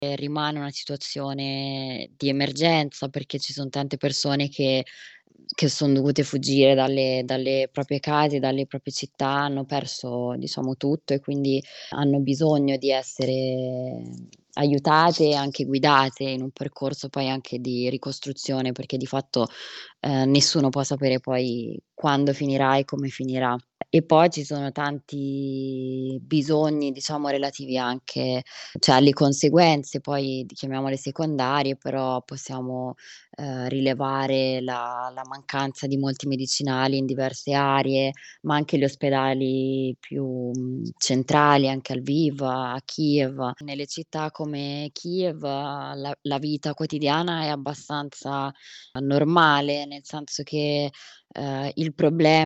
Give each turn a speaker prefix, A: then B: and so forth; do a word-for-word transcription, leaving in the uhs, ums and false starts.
A: Ehm, rimane una situazione di emergenza, perché ci son tante persone che che son dovute fuggire dalle dalle proprie case, dalle proprie città, hanno perso diciamo tutto e quindi hanno bisogno di essere aiutate e anche guidate in un percorso poi anche di ricostruzione, perché di fatto, ehm, nessuno può sapere poi quando finirà e come finirà. E poi ci sono tanti bisogni, diciamo, relativi anche cioè alle conseguenze poi d chiamiamole secondarie, però possiamo, ehm, rilevare la la mancanza di molti medicinali in diverse aree, ma anche gli ospedali più, mhmm, centrali, anche a Lviv, a Kiev. Nelle città come Kiev la la vita quotidiana è abbastanza normale, nel senso che, ehm, il proble